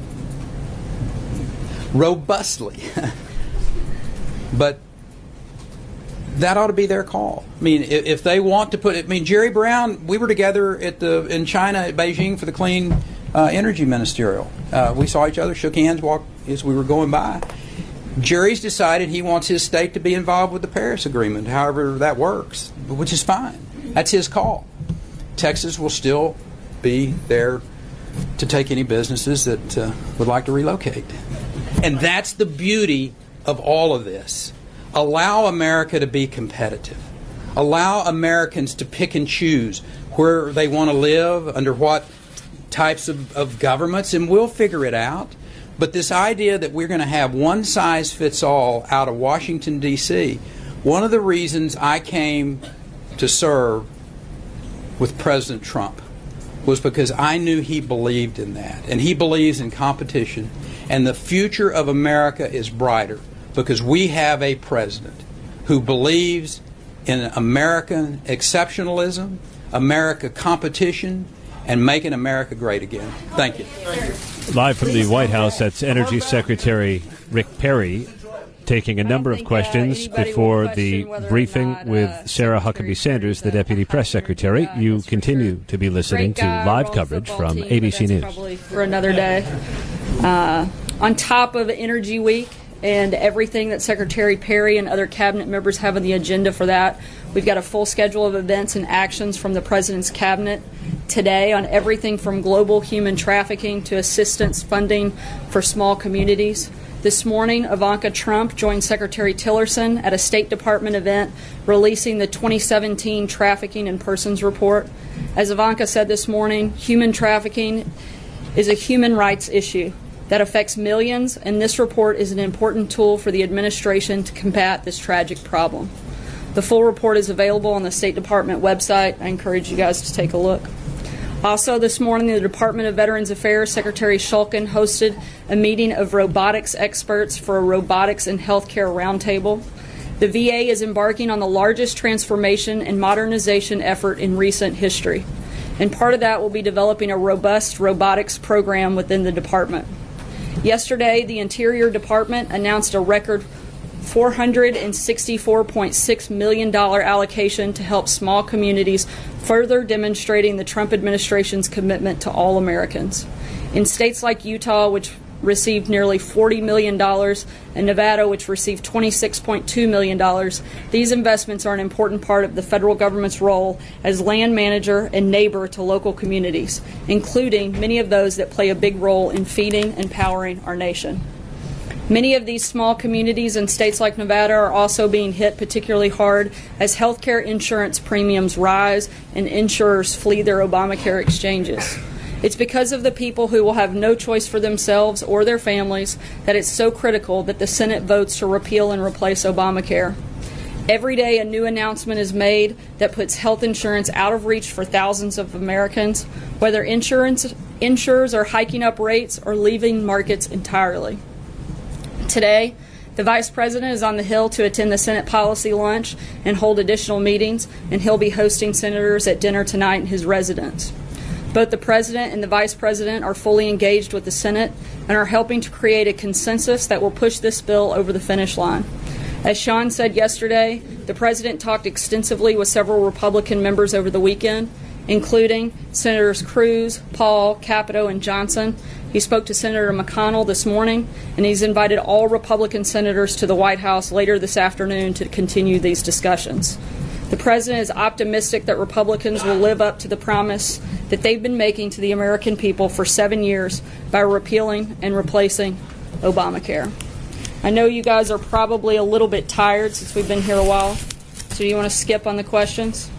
robustly. But that ought to be their call. I mean, if, if they want to put it, I mean, Jerry Brown, we were together at the in China at Beijing for the Clean uh, Energy Ministerial. Uh, we saw each other, shook hands, walked as we were going by. Jerry's decided he wants his state to be involved with the Paris Agreement, however that works, which is fine. That's his call. Texas will still be there to take any businesses that uh, would like to relocate. And that's the beauty of all of this. Allow America to be competitive. Allow Americans to pick and choose where they want to live, under what types of, of governments, and we'll figure it out. But this idea that we're going to have one size fits all out of Washington, D C, one of the reasons I came to serve with President Trump was because I knew he believed in that. And he believes in competition. And the future of America is brighter because we have a president who believes in American exceptionalism, America competition, and making America great again. Thank you. Live from the White House, that's Energy Secretary Rick Perry taking a number of questions before the briefing with Sarah Huckabee Sanders, the Deputy Press Secretary. You continue to be listening to live coverage from A B C News. Probably for another day. Uh, on top of Energy Week and everything that Secretary Perry and other cabinet members have on the agenda for that, we've got a full schedule of events and actions from the President's cabinet today on everything from global human trafficking to assistance funding for small communities. This morning, Ivanka Trump joined Secretary Tillerson at a State Department event releasing the twenty seventeen Trafficking in Persons Report. As Ivanka said this morning, human trafficking is a human rights issue that affects millions, and this report is an important tool for the administration to combat this tragic problem. The full report is available on the State Department website. I encourage you guys to take a look. Also this morning, the Department of Veterans Affairs Secretary Shulkin hosted a meeting of robotics experts for a robotics and healthcare roundtable. The V A is embarking on the largest transformation and modernization effort in recent history, and part of that will be developing a robust robotics program within the department. Yesterday, the Interior Department announced a record four hundred sixty-four point six million dollars allocation to help small communities, further demonstrating the Trump administration's commitment to all Americans. In states like Utah, which received nearly forty million dollars, and Nevada, which received twenty-six point two million dollars, these investments are an important part of the federal government's role as land manager and neighbor to local communities, including many of those that play a big role in feeding and powering our nation. Many of these small communities in states like Nevada are also being hit particularly hard as healthcare insurance premiums rise and insurers flee their Obamacare exchanges. It's because of the people who will have no choice for themselves or their families that it's so critical that the Senate votes to repeal and replace Obamacare. Every day a new announcement is made that puts health insurance out of reach for thousands of Americans, whether insurance insurers are hiking up rates or leaving markets entirely. Today, the Vice President is on the Hill to attend the Senate policy lunch and hold additional meetings, and he'll be hosting senators at dinner tonight in his residence. Both the President and the Vice President are fully engaged with the Senate and are helping to create a consensus that will push this bill over the finish line. As Sean said yesterday, the President talked extensively with several Republican members over the weekend, including Senators Cruz, Paul, Capito, and Johnson. He spoke to Senator McConnell this morning, and he's invited all Republican senators to the White House later this afternoon to continue these discussions. The President is optimistic that Republicans will live up to the promise that they've been making to the American people for seven years by repealing and replacing Obamacare. I know you guys are probably a little bit tired since we've been here a while, so do you want to skip on the questions?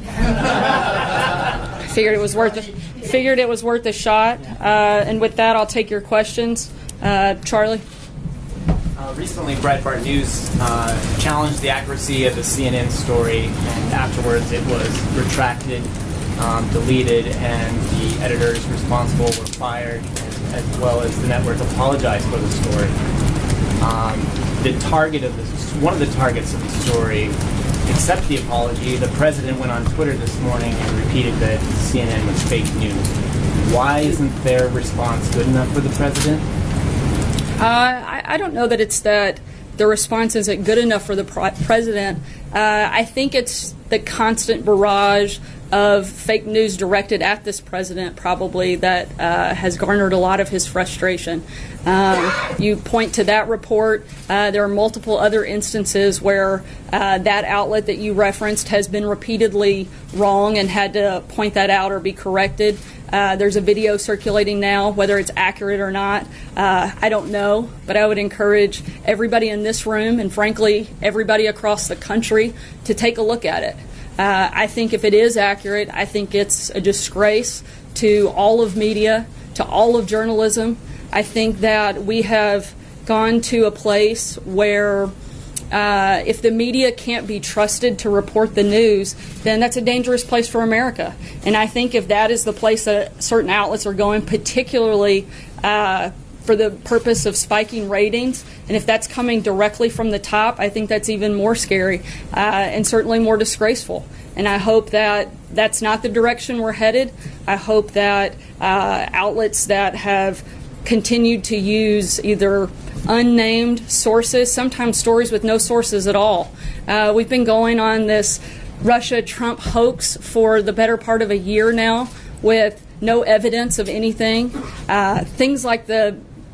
I figured it was worth a, figured it was worth a shot, uh, and with that, I'll take your questions. Uh, Charlie? Uh, recently, Breitbart News uh, challenged the accuracy of the C N N story, and afterwards it was retracted, um, deleted, and the editors responsible were fired, as, as well as the network apologized for the story. Um, the target of this, one of the targets of the story, accept the apology. The President went on Twitter this morning and repeated that C N N was fake news. Why isn't their response good enough for the President? Uh, I, I don't know that it's that the response isn't good enough for the pro- President. Uh, I think it's the constant barrage of fake news directed at this president probably that uh, has garnered a lot of his frustration. Um, you point to that report. Uh, there are multiple other instances where uh, that outlet that you referenced has been repeatedly wrong and had to point that out or be corrected. Uh, there's a video circulating now. Whether it's accurate or not, uh, I don't know, but I would encourage everybody in this room and frankly everybody across the country to take a look at it. Uh, I think if it is accurate, I think it's a disgrace to all of media, to all of journalism. I think that we have gone to a place where uh, if the media can't be trusted to report the news, then that's a dangerous place for America. And I think if that is the place that certain outlets are going, particularly uh, for the purpose of spiking ratings, and if that's coming directly from the top, I think that's even more scary uh, and certainly more disgraceful. And I hope that that's not the direction we're headed. I hope that uh, outlets that have continued to use either unnamed sources, sometimes stories with no sources at all. Uh, we've been going on this Russia-Trump hoax for the better part of a year now with no evidence of anything. Uh, things like the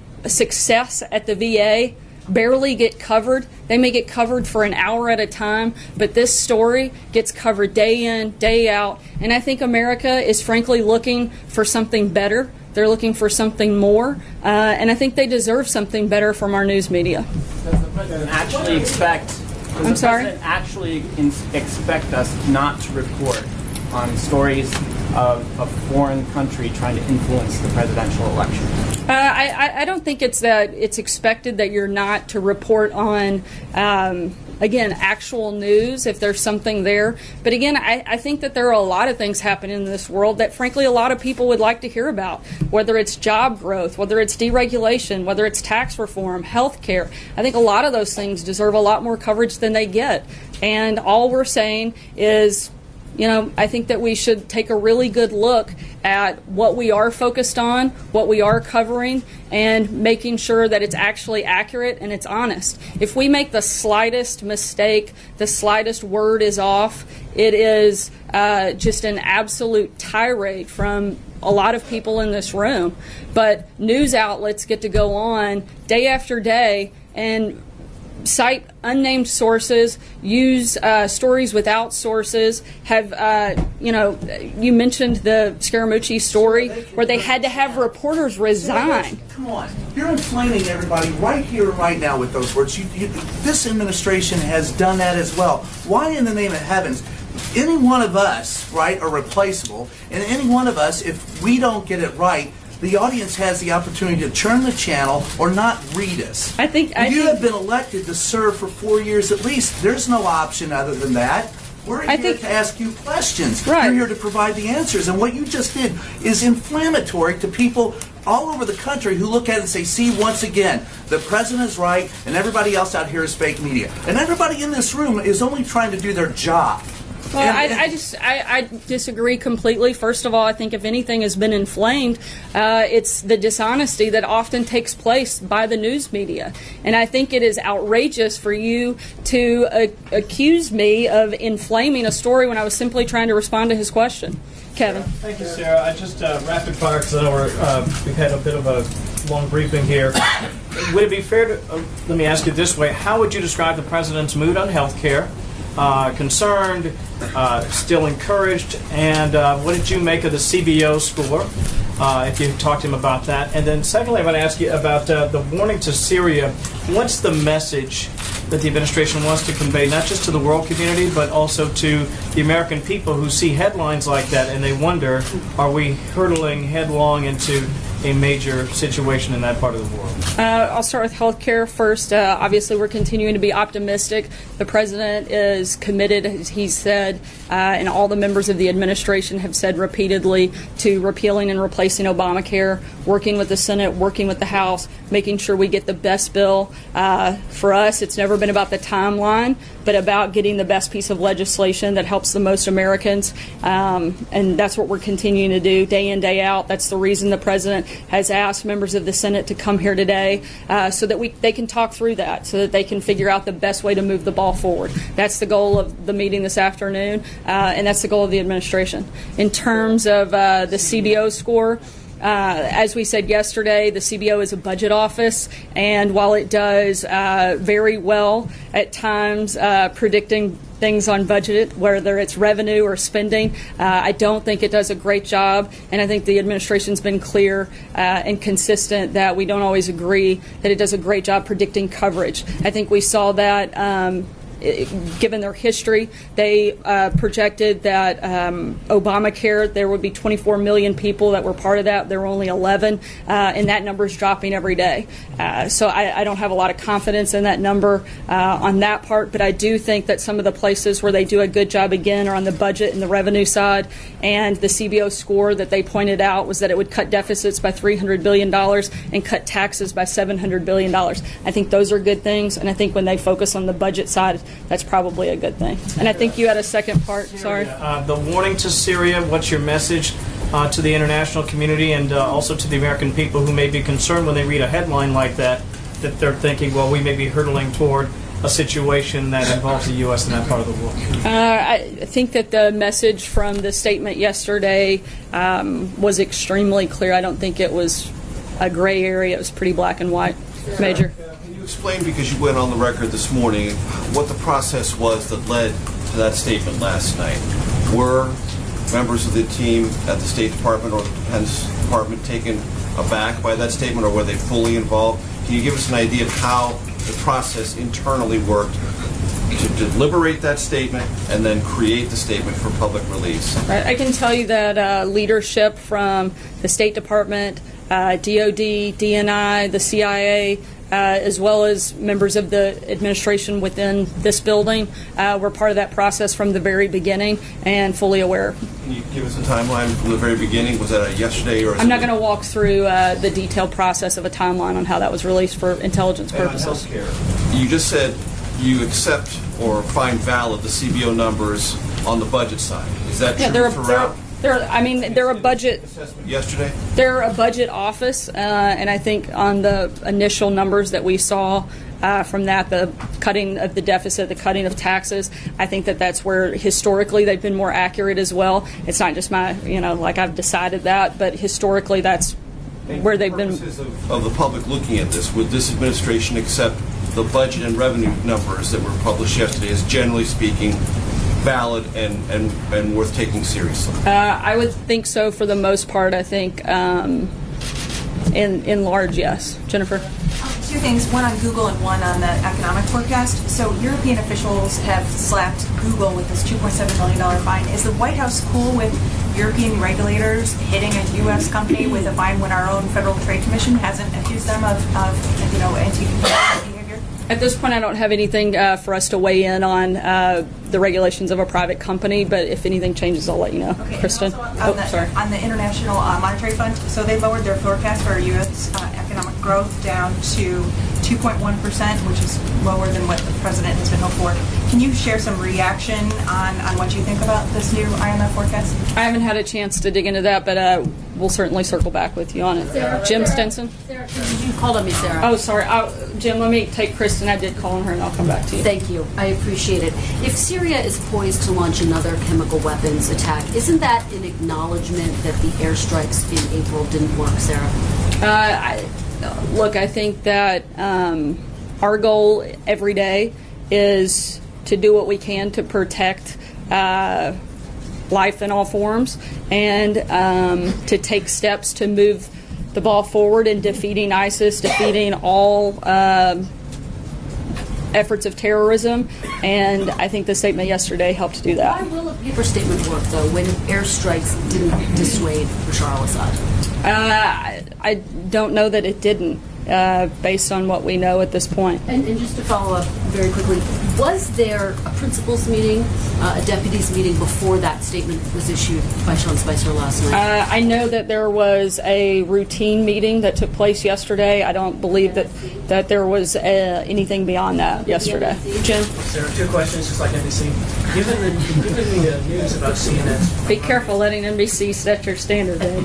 success at the V A barely get covered. They may get covered for an hour at a time, but this story gets covered day in, day out. And I think America is frankly looking for something better. They're looking for something more, uh, and I think they deserve something better from our news media. Does the president actually expect? Does I'm the sorry? president actually in, expect us not to report on stories of a foreign country trying to influence the presidential election? Uh, I, I don't think it's that it's expected that you're not to report on, um, again, actual news if there's something there. But again, I, I think that there are a lot of things happening in this world that, frankly, a lot of people would like to hear about, whether it's job growth, whether it's deregulation, whether it's tax reform, health care. I think a lot of those things deserve a lot more coverage than they get. And all we're saying is, you know, I think that we should take a really good look at what we are focused on, what we are covering, and making sure that it's actually accurate and it's honest. If we make the slightest mistake, the slightest word is off, it is uh, just an absolute tirade from a lot of people in this room. But news outlets get to go on day after day and cite unnamed sources, use uh, stories without sources, have, uh, you know, you mentioned the Scaramucci story where they had to have reporters resign. Come on. You're inflaming everybody right here and right now with those words. You, you, this administration has done that as well. Why in the name of heavens? Any one of us, right, are replaceable, and any one of us, if we don't get it right, the audience has the opportunity to turn the channel or not read us. I think I you think, have been elected to serve for four years at least. There's no option other than that. We're I here think, to ask you questions. Right. We're here to provide the answers. And what you just did is inflammatory to people all over the country who look at it and say, see, once again, the president is right and everybody else out here is fake media. And everybody in this room is only trying to do their job. Well, I, I just I, I disagree completely. First of all, I think if anything has been inflamed, uh, it's the dishonesty that often takes place by the news media. And I think it is outrageous for you to uh, accuse me of inflaming a story when I was simply trying to respond to his question. Kevin. Thank you, Sarah. I just uh, rapid fire because I know we're, uh, we've had a bit of a long briefing here. Would it be fair to, uh, let me ask you this way, how would you describe the president's mood on health care? Uh, concerned, uh, still encouraged, and uh, what did you make of the C B O score, uh, if you talked to him about that? And then secondly, I want to ask you about uh, the warning to Syria. What's the message that the administration wants to convey, not just to the world community, but also to the American people who see headlines like that and they wonder, are we hurtling headlong into a major situation in that part of the world? Uh, I'll start with health care first. Uh, obviously, we're continuing to be optimistic. The president is committed, as he said, uh, and all the members of the administration have said repeatedly, to repealing and replacing Obamacare, working with the Senate, working with the House, making sure we get the best bill. Uh, for us, it's never been about the timeline, but about getting the best piece of legislation that helps the most Americans. Um, and that's what we're continuing to do day in, day out. That's the reason the president has asked members of the Senate to come here today uh, so that we they can talk through that, so that they can figure out the best way to move the ball forward. That's the goal of the meeting this afternoon, uh, and that's the goal of the administration. In terms of uh, the C B O score, Uh, as we said yesterday, the C B O is a budget office, and while it does uh, very well at times uh, predicting things on budget, whether it's revenue or spending, uh, I don't think it does a great job, and I think the administration's been clear uh, and consistent that we don't always agree that it does a great job predicting coverage. I think we saw that um, given their history. They uh, projected that um, Obamacare, there would be twenty-four million people that were part of that. There were only eleven, uh, and that number is dropping every day. Uh, so I, I don't have a lot of confidence in that number uh, on that part, but I do think that some of the places where they do a good job, again, are on the budget and the revenue side. And the C B O score that they pointed out was that it would cut deficits by three hundred billion dollars and cut taxes by seven hundred billion dollars. I think those are good things, and I think when they focus on the budget side, that's probably a good thing. And I think you had a second part. Sorry. Uh, the warning to Syria, what's your message uh, to the international community and uh, also to the American people who may be concerned when they read a headline like that, that they're thinking, well, we may be hurtling toward a situation that involves the U S in that part of the world? Uh, I think that the message from the statement yesterday um, was extremely clear. I don't think it was a gray area. It was pretty black and white. Major. Explain, because you went on the record this morning, what the process was that led to that statement last night. Were members of the team at the State Department or the Defense Department taken aback by that statement, or were they fully involved? Can you give us an idea of how the process internally worked to deliberate that statement and then create the statement for public release? Right. I can tell you that uh, leadership from the State Department, uh, D O D, D N I, the C I A, Uh, as well as members of the administration within this building, uh, were part of that process from the very beginning and fully aware. Can you give us a timeline from the very beginning? Was that a yesterday or? I'm not going to walk through uh, the detailed process of a timeline on how that was released for intelligence purposes. You just said you accept or find valid the C B O numbers on the budget side. Is that yeah, true they're, throughout? They're, they're, I mean, they're a budget. Yesterday? They're a budget office, uh, and I think on the initial numbers that we saw uh, from that, the cutting of the deficit, the cutting of taxes, I think that that's where historically they've been more accurate as well. It's not just my, you know, like I've decided that, but historically that's where they've been. Of, of the public looking at this, would this administration accept the budget and revenue numbers that were published yesterday as generally speaking valid and, and, and worth taking seriously? Uh, I would think so for the most part. I think um, in, in large, yes. Jennifer? Two things, one on Google and one on the economic forecast. So European officials have slapped Google with this two point seven million dollars fine. Is the White House cool with European regulators hitting a U S company with a fine when our own Federal Trade Commission hasn't accused them of, of you know, anti-competitive behavior? At this point, I don't have anything uh, for us to weigh in on uh, the regulations of a private company, but if anything changes, I'll let you know. Okay, Kristen? On, oh, the, sorry. on the International uh, Monetary Fund, so they lowered their forecast for U S uh, economic growth down to two point one percent, which is lower than what the president has been hoping for. Can you share some reaction on, on what you think about this new I M F forecast? I haven't had a chance to dig into that, but uh, we'll certainly circle back with you on it. Sarah, Jim Sarah, Stinson? Sarah, you called on me, Sarah. Oh, sorry. I, Jim, let me take Kristen. I did call on her, and I'll come back to you. Thank you. I appreciate it. If Syria is poised to launch another chemical weapons attack, isn't that an acknowledgement that the airstrikes in April didn't work, Sarah? Uh, I, look, I think that um, our goal every day is to do what we can to protect uh, life in all forms and um, to take steps to move the ball forward in defeating ISIS, defeating all uh, efforts of terrorism, and I think the statement yesterday helped do that. Why will a paper statement work, though, when airstrikes didn't dissuade Bashar al-Assad? Uh, I, I don't know that it didn't. uh, based on what we know at this point. And, and just to follow up very quickly, was there a principals meeting, uh, a deputies meeting before that statement was issued by Sean Spicer last night? Uh, I know that there was a routine meeting that took place yesterday. I don't believe that, that there was uh, anything beyond that yesterday. Jim? Sarah, two questions, just like N B C. Given the, given the uh, news about C N N... Be careful letting N B C set your standard there,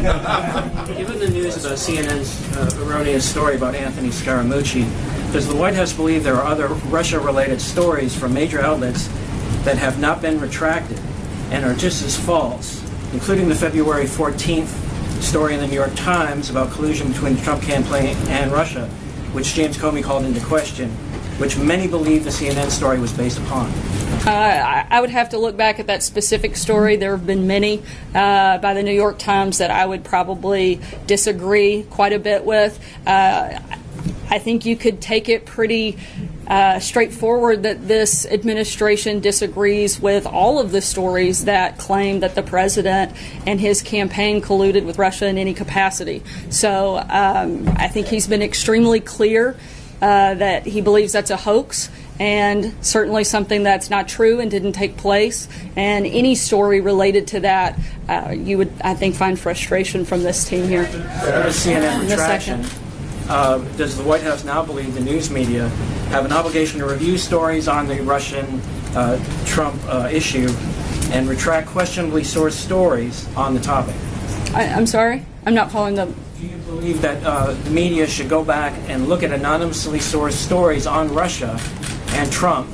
Jim. Given the news about C N N's uh, erroneous story about Anthony Scaramucci, does the White House believe there are other Russia-related stories from major outlets that have not been retracted and are just as false, including the February fourteenth story in the New York Times about collusion between the Trump campaign and Russia, which James Comey called into question, which many believe the C N N story was based upon? Uh, I, I would have to look back at that specific story. There have been many uh, by the New York Times that I would probably disagree quite a bit with. Uh, I think you could take it pretty uh, straightforward that this administration disagrees with all of the stories that claim that the president and his campaign colluded with Russia in any capacity. So um, I think he's been extremely clear uh, that he believes that's a hoax, and certainly something that's not true and didn't take place. And any story related to that, uh, you would, I think, find frustration from this team here. The C N N retraction. Uh, does the White House now believe the news media have an obligation to review stories on the Russian uh, Trump uh, issue and retract questionably sourced stories on the topic? I, I'm sorry? I'm not following the... Do you believe that uh, the media should go back and look at anonymously sourced stories on Russia and Trump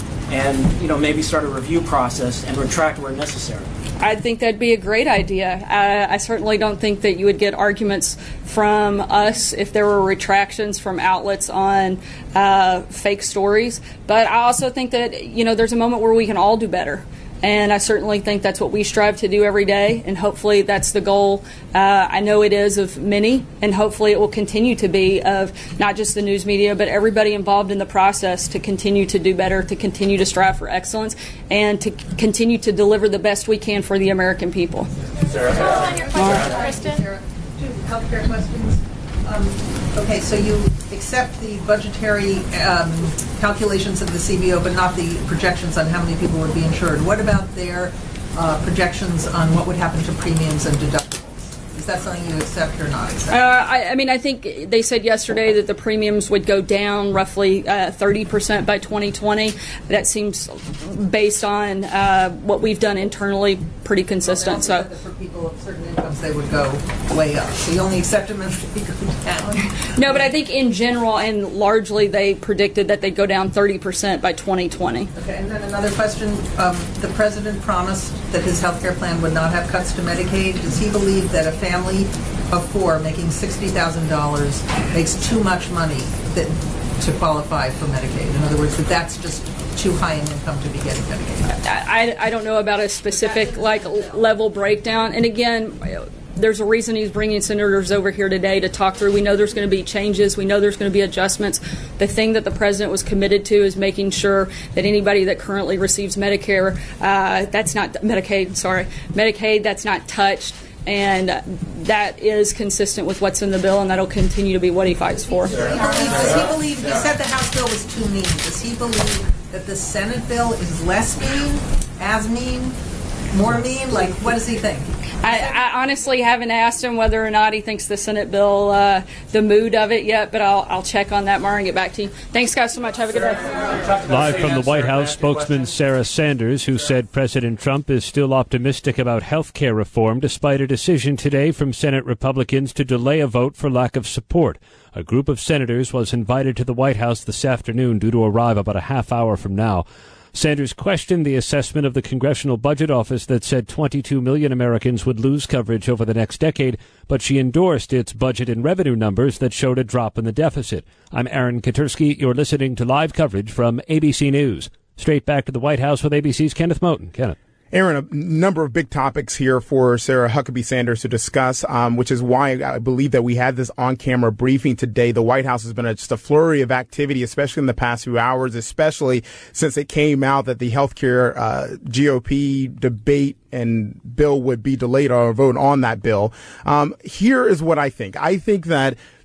and, you know, maybe start a review process and retract where necessary? I think that'd be a great idea. Uh, I certainly don't think that you would get arguments from us if there were retractions from outlets on uh, fake stories. But I also think that, you know, there's a moment where we can all do better. And I certainly think that's what we strive to do every day, and hopefully that's the goal. Uh, I know it is of many, and hopefully it will continue to be of not just the news media, but everybody involved in the process to continue to do better, to continue to strive for excellence, and to c- continue to deliver the best we can for the American people. Sarah. On your question, Kristen. Two healthcare questions. Um, okay, so you accept the budgetary um, calculations of the C B O, but not the projections on how many people would be insured. What about their uh, projections on what would happen to premiums and deductibles? Is that something you accept or not accept? Uh, I, I mean, I think they said yesterday that the premiums would go down roughly uh, thirty percent by twenty twenty. That seems, based on uh, what we've done internally, pretty consistent. Well, so for people of certain incomes, they would go way up. So you only accept them if they go down. No, but I think in general and largely they predicted that they'd go down thirty percent by twenty twenty. Okay, and then another question. Um, the president promised that his health care plan would not have cuts to Medicaid. Does he believe that a family of four making sixty thousand dollars makes too much money that, to qualify for Medicaid? In other words, that that's just too high an income to be getting Medicaid? I, I don't know about a specific like level breakdown. And again, there's a reason he's bringing senators over here today to talk through. We know there's going to be changes. We know there's going to be adjustments. The thing that the president was committed to is making sure that anybody that currently receives Medicare, uh, that's not Medicaid, sorry, Medicaid, that's not touched. And that is consistent with what's in the bill, and that'll continue to be what he fights for. Does he believe, he said the House bill was too mean. Does he believe that the Senate bill is less mean, as mean, more mean? Like, what does he think? I, I honestly haven't asked him whether or not he thinks the Senate bill, uh, the mood of it yet, but I'll, I'll check on that, Mara, and get back to you. Thanks, guys, so much. Have a good day. Live from the White House, spokesman Sarah Sanders, who said President Trump is still optimistic about health care reform despite a decision today from Senate Republicans to delay a vote for lack of support. A group of senators was invited to the White House this afternoon due to arrive about a half hour from now. Sanders questioned the assessment of the Congressional Budget Office that said twenty-two million Americans would lose coverage over the next decade, but she endorsed its budget and revenue numbers that showed a drop in the deficit. I'm Aaron Katersky. You're listening to live coverage from A B C News. Straight back to the White House with A B C's Kenneth Moten. Kenneth. Aaron, a number of big topics here for Sarah Huckabee Sanders to discuss, um, which is why I believe that we had this on-camera briefing today. The White House has been a, just a flurry of activity, especially in the past few hours, especially since it came out that the healthcare uh, G O P debate and bill would be delayed or a vote on that bill. Um, here is what I think. I think that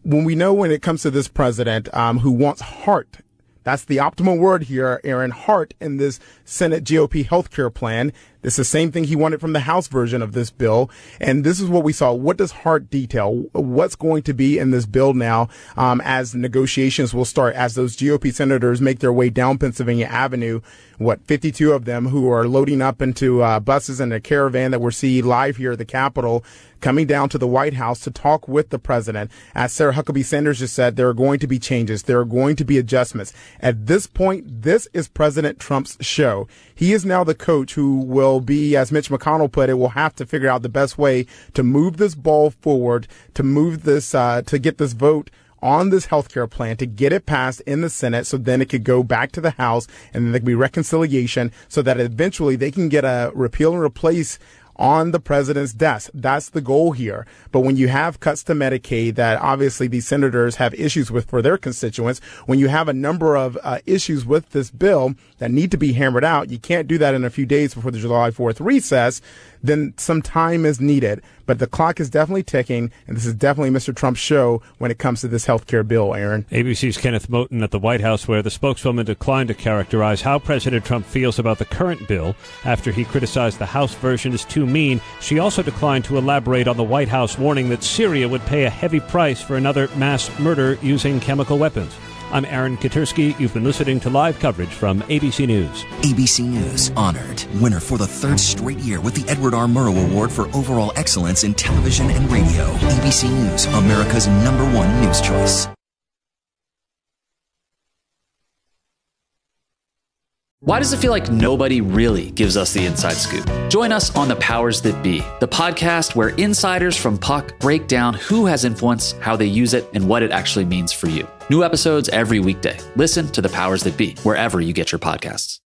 when we know when it comes to this president um, who wants heart, that's the optimal word here, Aaron, heart in this Senate G O P healthcare plan. This is the same thing he wanted from the House version of this bill. And this is what we saw. What does heart detail? What's going to be in this bill now um, as negotiations will start, as those G O P senators make their way down Pennsylvania Avenue, what, fifty-two of them who are loading up into uh, buses and a caravan that we're seeing live here at the Capitol, coming down to the White House to talk with the president. As Sarah Huckabee Sanders just said, there are going to be changes. There are going to be adjustments. At this point, this is President Trump's show. He is now the coach who will be, as Mitch McConnell put it, will have to figure out the best way to move this ball forward, to move this, uh, to get this vote on this healthcare plan, to get it passed in the Senate so then it could go back to the House and then there could be reconciliation so that eventually they can get a repeal and replace on the president's desk. That's the goal here. But when you have cuts to Medicaid that obviously these senators have issues with for their constituents, when you have a number of uh, issues with this bill that need to be hammered out, you can't do that in a few days before the July fourth recess, then some time is needed. But the clock is definitely ticking, and this is definitely Mister Trump's show when it comes to this health care bill, Aaron. A B C's Kenneth Moton at the White House, where the spokeswoman declined to characterize how President Trump feels about the current bill after he criticized the House version as too mean. She also declined to elaborate on the White House warning that Syria would pay a heavy price for another mass murder using chemical weapons. I'm Aaron Katersky. You've been listening to live coverage from A B C News. A B C News honored winner for the third straight year with the Edward R. Murrow Award for overall excellence in television and radio. A B C News, America's number one news choice. Why does it feel like nobody really gives us the inside scoop? Join us on The Powers That Be, the podcast where insiders from Puck break down who has influence, how they use it, and what it actually means for you. New episodes every weekday. Listen to The Powers That Be, wherever you get your podcasts.